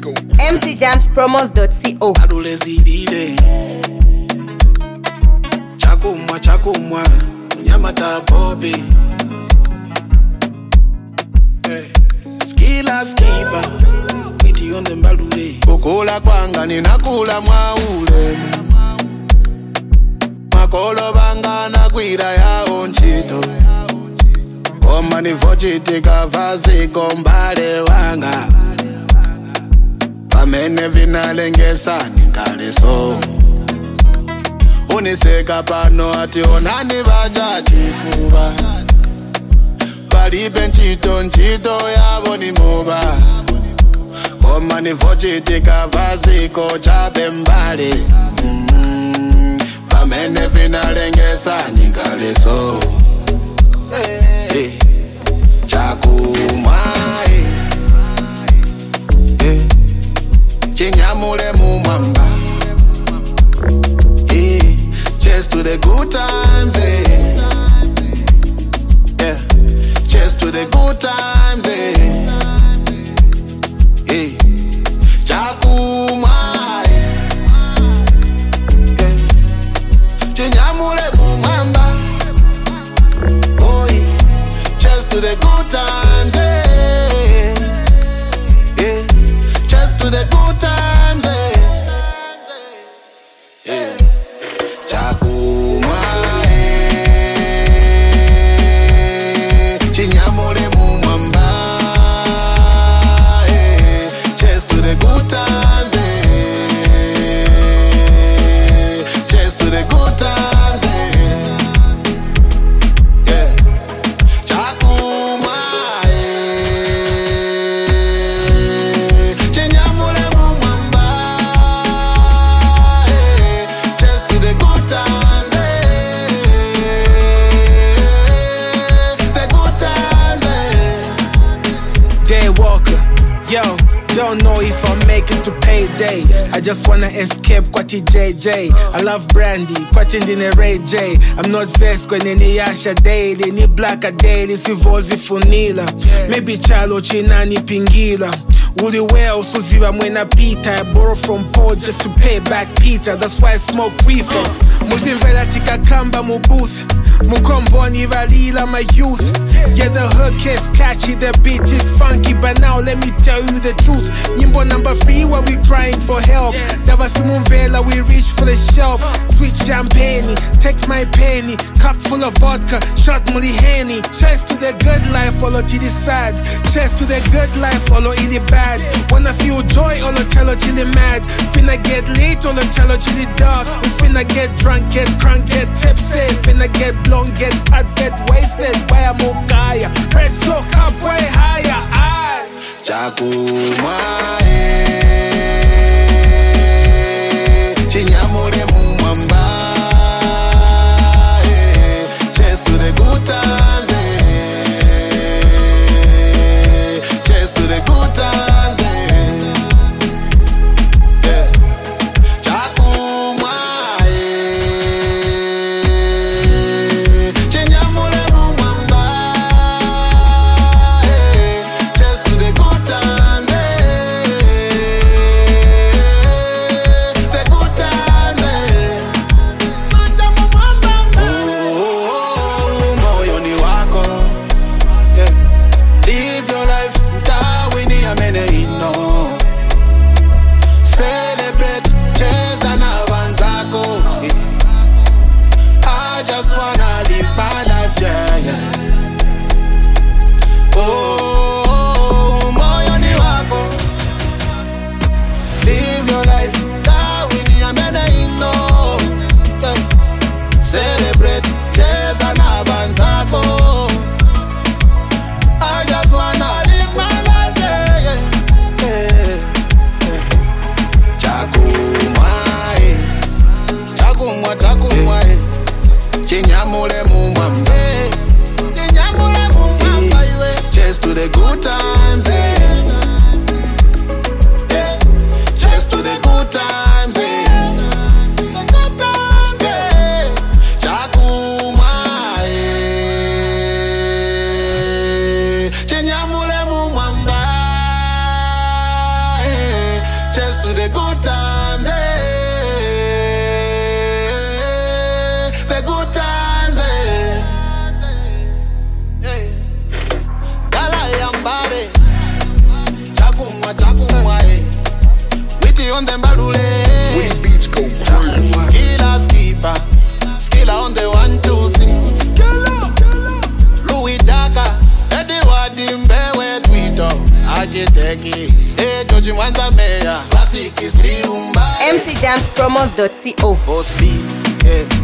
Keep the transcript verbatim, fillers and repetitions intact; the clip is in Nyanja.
m c jams promos dot co. Adolescente chakumwa chakumwa unyamata popi hey. Skila skiba miti yonde mbalule kukula kwanga ninakula mwaule makolo banga nakwira yao nchito Oma nivochitika vaziko mbale wanga Pamene vinalengesa ninkale so Uniseka pano ati onani vachachikuva Palibe nchito nchito yavo ni moba Oma nivochitika vaziko chape mbale mm-hmm. Pamene vinalengesa ninkale so Hey, chakumwa hey. Hey, chinyamule mumwamba hey, cheers to the good times hey. Yeah, cheers to the good times hey. Hey, chakumwa hey. Chinyamule mumwamba to the good times, eh. Yeah. Just to the good times, eh. Yeah. Chakuma, eh. Chinyamule mumwamba, eh. Just to the good times, eh. Just to the good times, eh. Yeah. Yo, don't know if I'll make it to payday. I just wanna escape Kwati J J. I love brandy, Kwati ndine Ray J. I'm not vexed kwenye ni Yasha daily, ni black a daily, sivozi funila. Maybe chalo china ni pingila. Uli well, Suziva mwena pita. I borrow from Paul just to pay back Peter. That's why I smoke reefer. Muzimvela tika kamba mu booth. Mukomboni valila my youth. Yeah, the hook is catchy, the beat is funky. But now let me tell you the truth. Nyimbo number three, where we crying for help. Davasimunvela, we reach for the shelf. Sweet champagne, take my penny. Cup full of vodka, shot muli henny. Cheers to the good life, follow to the sad. Cheers to the good life, follow in the bad. Wanna feel joy, all the cello chili mad. Finna get late, all the cello chili dark. We finna get drunk, get crunk, get tipsy. Finna get blown, get hot, get wasted. Why I'm Okaya, press so up way higher. I Chakuma, eh. Chinyamule mumwamba, eh. Cheers to the good times, eh. Cheers to the good times, eh. Yeah. Chakuma, eh. Chinyamule mumwamba, eh. Cheers to the good times, eh. jams promos dot co. Boss B, yeah.